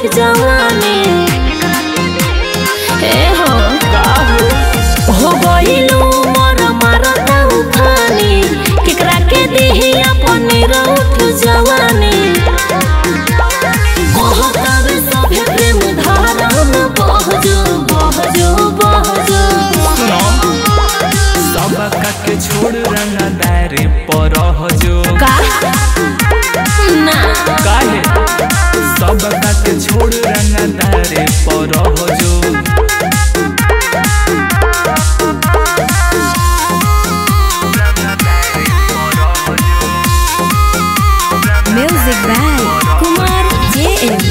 उठ जवानी हो गइलू मोर मारता उठानी केकरा के देही अपने उठ जवानी कहतावे सभे प्रेम धारण बहजो बहजो बहजो सबका के छोड़ रंगा दायरे पर जो का ना काहे सबका के छोड़ रंगा दायरे पर जो म्यूजिक बाय कुमार JM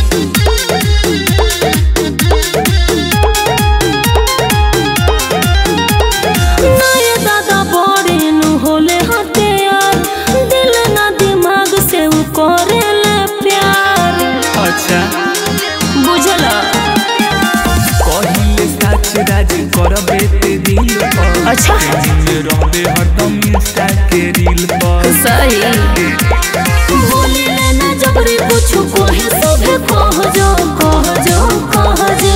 नए दादा बड़े नु होले हते यार दिल ना दिमाग से उ करेले प्यार अच्छा बुझला कहिले सच राज करबे ते दिल पर अच्छा रहबे हरदम इंस्टा के रील पर सही बोली लेना जबरी पूछू कोहे सभे कहजो कहजो कहजो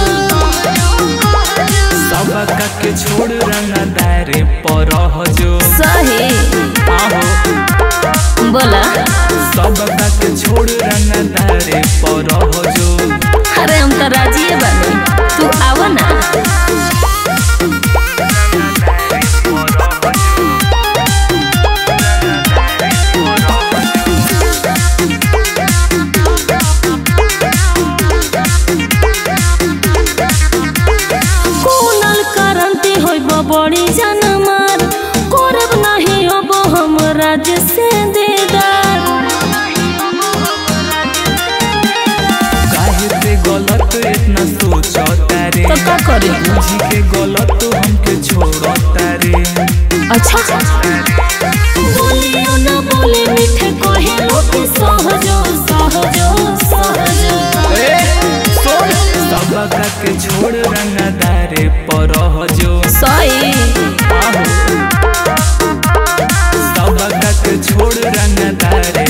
सबका के छोड़ रंगा दायरे पर जो सही आहो बोला सबका के छोड़ रंगा दायरे पर जो अरे हम तो राजी बानी तू आवा ना बड़ी जान मार करब नहीं अब हम राज से देदार काहे से गलत इतना सोचता रे तो का करे तुझी के गलत हमके छोड़ता रे अच्छा बोलियो ना बोले मीठे कहे लोग सहजो सहजो सहजो सबका के छोड़ रंगा दायरे पर जो सही सबका के छोड़ रंगा दायरे